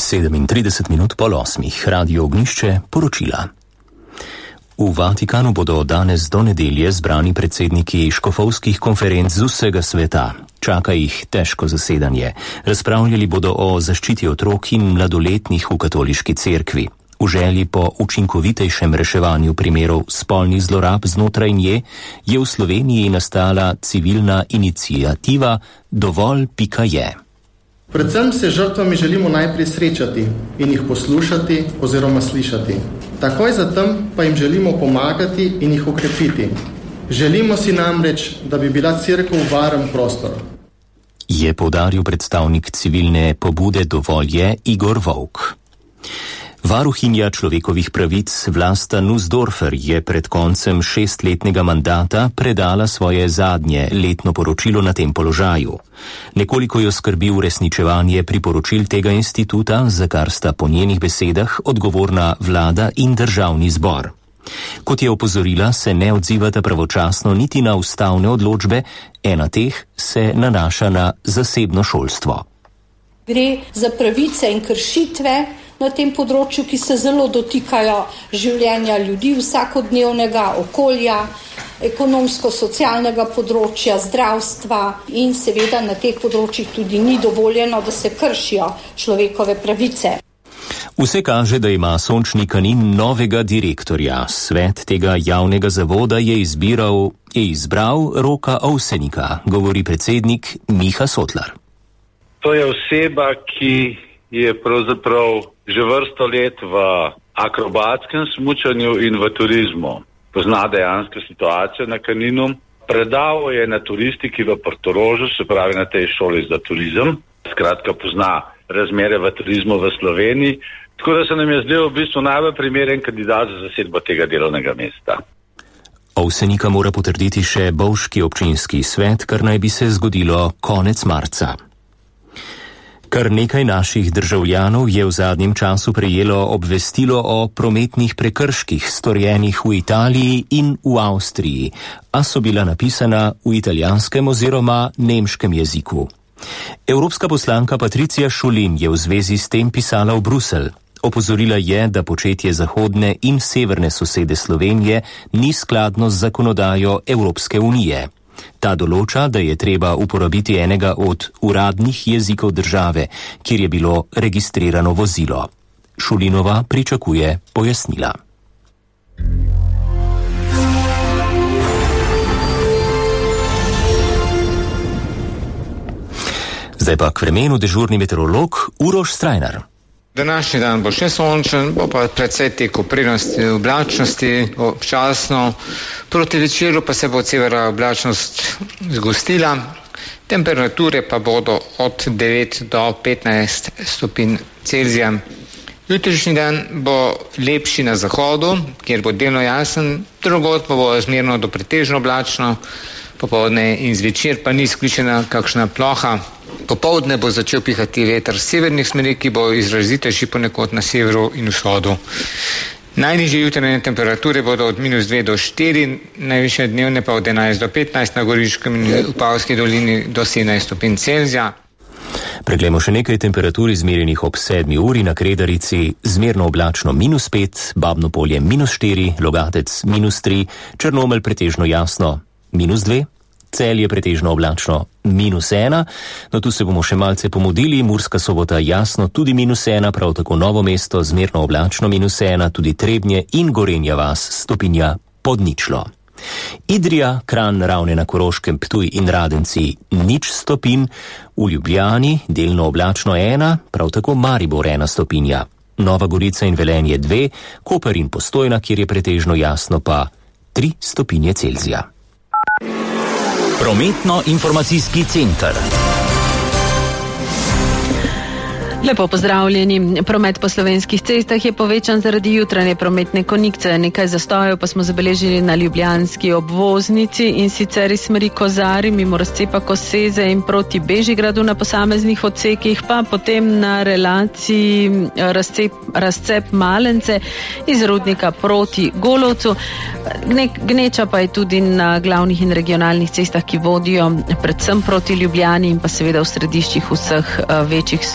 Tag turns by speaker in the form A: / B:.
A: 7:37 Radio Ognjišče, poročila. V Vatikanu bodo danes do nedelje zbrani predsedniki škofovskih konferenc z vsega sveta. Čaka jih težko zasedanje. Razpravljali bodo o zaščiti otrok in mladoletnih v katoliški cerkvi. V želji po učinkovitejšem reševanju primerov spolnih zlorab znotraj nje je v Sloveniji nastala civilna iniciativa Dovolj.je.
B: Predvsem se žrtvami želimo najprej srečati in jih poslušati oziroma slišati. Takoj zatem pa jim želimo pomagati in jih okrepiti. Želimo si namreč, da bi bila cerkev varen prostor.
A: Je poudaril predstavnik civilne pobude Dovolj.je Igor Volk. Varuhinja človekovih pravic Vlasta Nussdorfer je pred koncem 6-letnega mandata predala svoje zadnje letno poročilo na tem položaju. Nekoliko jo skrbi uresničevanje priporočil tega instituta, za kar sta po njenih besedah odgovorna vlada in državni zbor. Kot je opozorila, se ne odzivata pravočasno niti na ustavne odločbe, ena teh se nanaša na zasebno šolstvo.
C: Gre za pravice in kršitve na tem področju, ki se zelo dotikajo življenja ljudi, vsakodnevnega okolja, ekonomsko-socialnega področja, zdravstva in seveda na teh področjih tudi ni dovoljeno, da se kršijo človekove pravice.
A: Vse kaže, da ima Sončni Kanin novega direktorja. Svet tega javnega zavoda je izbral Roka Ovsenika, govori predsednik Miha Sotlar.
D: To je oseba, ki je pravzaprav že vrsto let v akrobatskem smučanju in v turizmu. Pozna dejansko situacijo na Kaninu. Predaval je na turistiki v Portorožu, se pravi na tej šoli za turizem. Skratka, pozna razmere v turizmu v Sloveniji. Tako da se nam je zdel v bistvu najbolj primeren kandidat za zasedbo tega delovnega mesta.
A: Ovsenika mora potrditi še bovški občinski svet, kar naj bi se zgodilo konec marca. Kar nekaj naših državljanov je v zadnjem času prejelo obvestilo o prometnih prekrških storjenih v Italiji in v Avstriji, a so bila napisana v italijanskem oziroma nemškem jeziku. Evropska poslanka Patricija Šulin je v zvezi s tem pisala v Bruselj. Opozorila je, da početje zahodne in severne sosede Slovenije ni skladno z zakonodajo Evropske unije. Ta določa, da je treba uporabiti enega od uradnih jezikov države, kjer je bilo registrirano vozilo. Šulinova pričakuje pojasnila. Zdaj pa k vremenu dežurni meteorolog Uroš Strajnar.
E: Današnji dan bo še sončen, bo pa precej te koprinosti oblačnosti občasno. Proti večeru pa se bo od severa oblačnost zgostila. Temperature pa bodo od 9 do 15 stopinj Celzija. Jutrišnji dan bo lepši na zahodu, kjer bo delno jasen, drugod pa bo zmerno do pretežno oblačno, popoldne in zvečer pa ni izključena kakšna ploha. Popoldne bo začel pihati veter severnih smeri, ki bo izrazitejši ponekod na severu in vzhodu. Najnižje jutranje temperature bodo od -2 do 4, najvišje dnevne pa od 11 do 15, na Goriškem in Vipavski dolini do 17 stopinj Celzija.
A: Preglejmo še nekaj temperatur izmerjenih ob 7 uri na Kredarici, zmerno oblačno -5, Babno Polje -4, Logatec -3, Črnomelj pretežno jasno -2, Celje pretežno oblačno -1, no tu se bomo še malce pomudili, Murska Sobota jasno tudi -1, prav tako Novo mesto zmerno oblačno -1, tudi Trebnje in Gorenja vas stopinja pod ničlo. Idrija, Kranj, Ravne na Koroškem, Ptuj in Radenci 0 stopinj, v Ljubljani delno oblačno 1, prav tako Maribor 1 stopinja, Nova Gorica in Velenje 2, Koper in Postojna, kjer je pretežno jasno, pa 3 stopinje Celzija.
F: Prometno-informacijski center.
G: Lepo pozdravljeni. Promet po slovenskih cestah je povečan zaradi jutranje prometne konikce. Nekaj zastojev pa smo zabeležili na ljubljanski obvoznici in sicer iz smeri Kozarij mimo razcepa Koseze in proti Bežigradu na posameznih odsekih, pa potem na relaciji razcep Malence iz Rudnika proti Golovcu. Gneča pa je tudi na glavnih in regionalnih cestah, ki vodijo predvsem proti Ljubljani in pa seveda v središčih vseh večjih